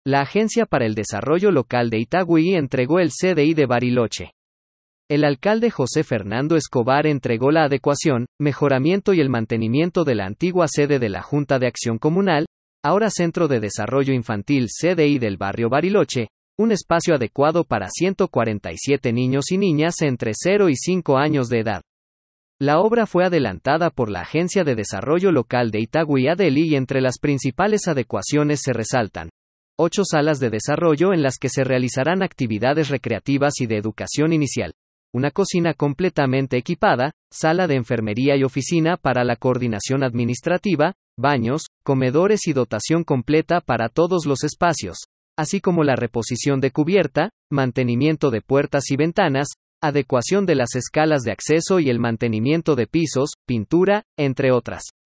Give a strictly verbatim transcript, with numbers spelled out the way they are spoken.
La Agencia para el Desarrollo Local de Itagüí entregó el C D I de Bariloche. El alcalde José Fernando Escobar entregó la adecuación, mejoramiento y el mantenimiento de la antigua sede de la Junta de Acción Comunal, ahora Centro de Desarrollo Infantil C D I del barrio Bariloche, un espacio adecuado para ciento cuarenta y siete niños y niñas entre cero y cinco años de edad. La obra fue adelantada por la Agencia de Desarrollo Local de Itagüí Adeli y entre las principales adecuaciones se resaltan ocho salas de desarrollo en las que se realizarán actividades recreativas y de educación inicial, una cocina completamente equipada, sala de enfermería y oficina para la coordinación administrativa, baños, comedores y dotación completa para todos los espacios, así como la reposición de cubierta, mantenimiento de puertas y ventanas, adecuación de las escalas de acceso y el mantenimiento de pisos, pintura, entre otras.